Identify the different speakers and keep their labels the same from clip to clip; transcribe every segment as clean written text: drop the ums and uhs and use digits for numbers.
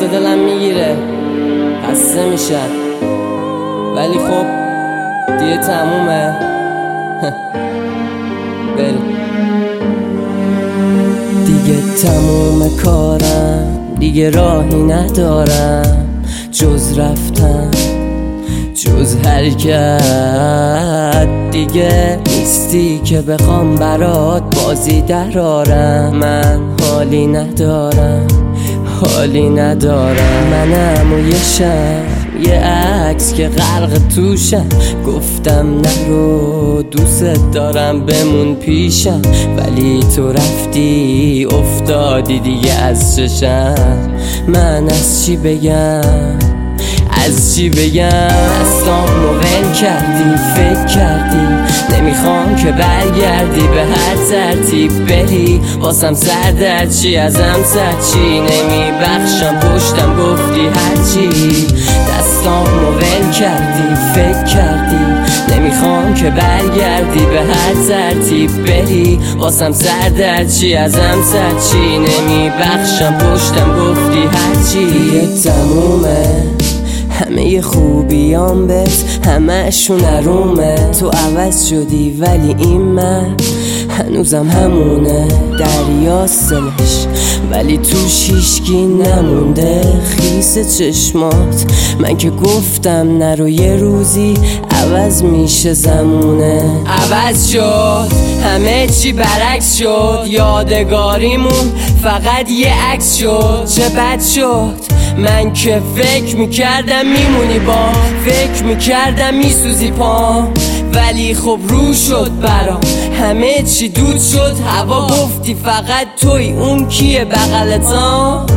Speaker 1: دلم میگیره، خسته میشم، ولی خب دیگه تمومه. بریم دیگه، تموم کارم، دیگه راهی ندارم جز رفتن، جز حرکت. دیگه نیستی که بخوام برات بازی درارم. من حالی ندارم، حالی ندارم. منم و یه شب، یه عکس که غرق توشم. گفتم نرو، دوست دارم بمون پیشم، ولی تو رفتی افتادی دیگه از چشم. من از چی بگم، از چی بگم؟ دستامو ول کردی، فکر کردی نمیخوام که برگردی به هر ترتیب بری. واسم سردرد چی، ازم سر چی، نمیبخشم پشتم گفتی هرچی. دستامو ول کردی، فکر کردی نمیخوام که برگردی به هر ترتیب بری. واسم سردرد چی، ازم سر چی، نمیبخشم پشتم گفتی هرچی. دیگه تمومه، همه خوبیام بهت همه‌شون ارومه. تو عوض شدی ولی این من هنوزم همونه. دریا سمش ولی توش هیچکی نمونده. خیس چشمات، من که گفتم نرو، یه روزی عوض میشه زمونه. عوض شد همه چی، برعکس شد. یادگاریمون فقط یه عکس شد. چه بد شد، من که فکر میکردم میمونی با، فکر میکردم میسوزی پام، ولی خب رو شد برام همه چی دود شد. هوا گفتی فقط توی، اون کیه بغلتان؟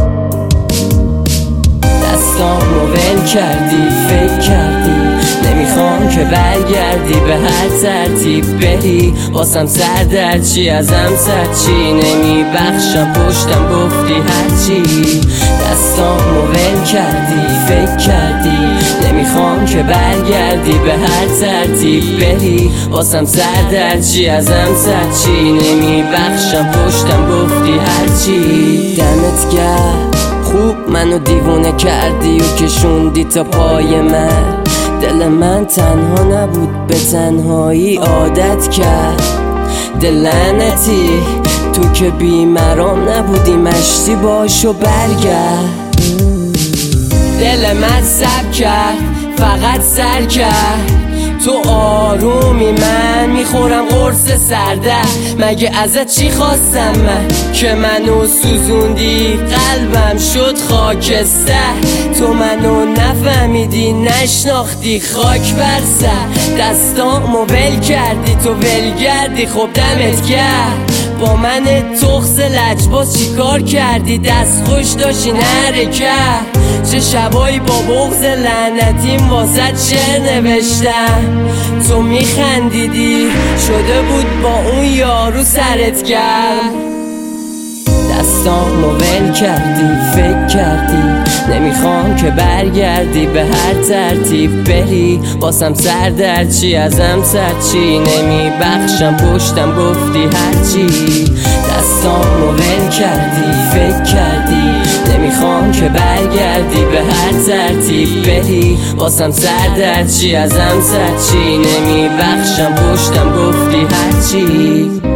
Speaker 1: دستامو ول کردی، فکر کردی نمیخوام که برگردی به هر ترتیب بری. واسم سردرد چی، ازم سر چی، نمیبخشم پشتم گفتی هرچی. دستامو ول کردی، فکر کردی نمیخوام که برگردی به هر ترتیب بری. واسم سردرد چی، ازم سر چی، نمیبخشم پشتم گفتی هرچی. دمت گرم، خوب منو دیوونه کردی و کشوندی تا پای من. دل من تنها نبود، به تنهایی عادت کرد. دل لعنتی، تو که بیمرام نبودی، مشتی باشو برگرد. دل من سب کرد، فقط سر کرد. تو آرومی، من میخورم قرص سرده. مگه ازت چی خواستم من که منو سوزوندی؟ قلبم شد خاکستر، تو منو نفهمیدی، نشناختی، خاک بر سر. دستامو ول کردی، تو ولگردی، خب دمت کرد. با من تخس لجباز چی کار کردی؟ دست خوش داشتی نره کرد. چه شبایی با بغض لعنتیم واسه شعر نوشتم. تو میخندیدی، شده بود با اون یارو سرت گرم. دستامو ول کردی، فکر کردی نمیخوام که برگردی به هر ترتیب بری. واسم سردرد چی، ازم سر چی، نمیبخشم پشتم گفتی هرچی. دستامو ول کردی، فکر کردی نمیخوام که برگردی به هر ترتیب بری. واسم سردرد چی، ازم سر چی، نمیبخشم پشتم گفتی هرچی.